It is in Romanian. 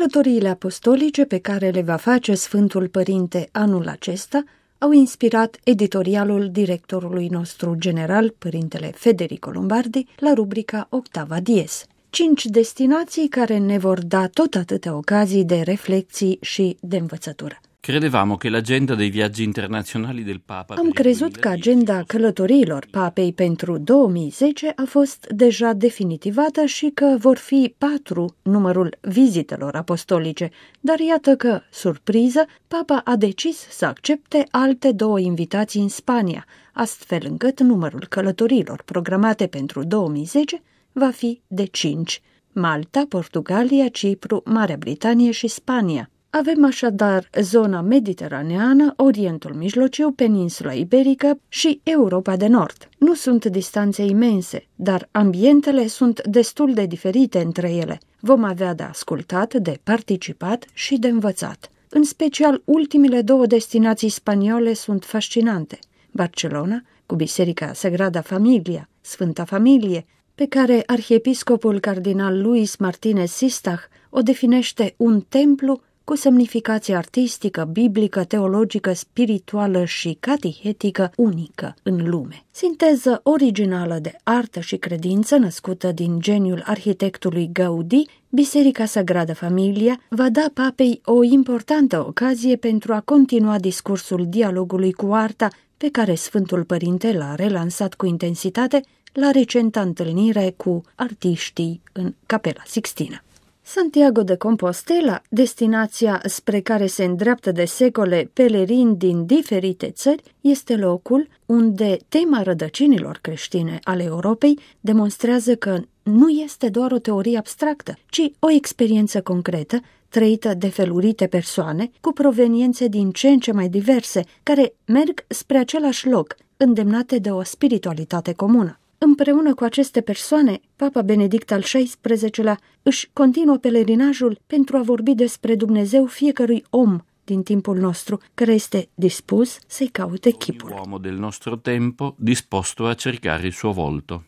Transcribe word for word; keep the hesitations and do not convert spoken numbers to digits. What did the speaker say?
Călătoriile apostolice pe care le va face Sfântul Părinte anul acesta au inspirat editorialul directorului nostru general, Părintele Federico Lombardi, la rubrica Octava Dies. Cinci destinații care ne vor da tot atâtea ocazii de reflexii și de învățătură. Credevamo che l'agenda dei viaggi internazionali del Papa. Am crezut că agenda călătoriilor Papei pentru două mii zece a fost deja definitivată și că vor fi patru numărul vizitelor apostolice, dar iată că, surpriză, Papa a decis să accepte alte două invitații în Spania, astfel încât numărul călătoriilor programate pentru două mii zece va fi de cinci: Malta, Portugalia, Cipru, Marea Britanie și Spania. Avem așadar zona mediteraneană, Orientul Mijlociu, peninsula iberică și Europa de Nord. Nu sunt distanțe imense, dar ambientele sunt destul de diferite între ele. Vom avea de ascultat, de participat și de învățat. În special, ultimele două destinații spaniole sunt fascinante. Barcelona, cu Biserica Sagrada Familia, Sfânta Familie, pe care arhiepiscopul cardinal Luis Martinez Sistach o definește un templu cu semnificație artistică, biblică, teologică, spirituală și catihetică unică în lume. Sinteză originală de artă și credință născută din geniul arhitectului Gaudí, Biserica Sagrada Familia va da Papei o importantă ocazie pentru a continua discursul dialogului cu arta pe care Sfântul Părinte l-a relansat cu intensitate la recenta întâlnire cu artiștii în Capela Sixtina. Santiago de Compostela, destinația spre care se îndreaptă de secole pelerini din diferite țări, este locul unde tema rădăcinilor creștine ale Europei demonstrează că nu este doar o teorie abstractă, ci o experiență concretă, trăită de felurite persoane cu proveniențe din ce în ce mai diverse, care merg spre același loc, îndemnate de o spiritualitate comună. Împreună cu aceste persoane, Papa Benedict al șaisprezecelea își continuă pelerinajul pentru a vorbi despre Dumnezeu fiecărui om din timpul nostru, care este dispus să-i caute chipul. Uomo del nostro tempo disposto a cercare il suo volto.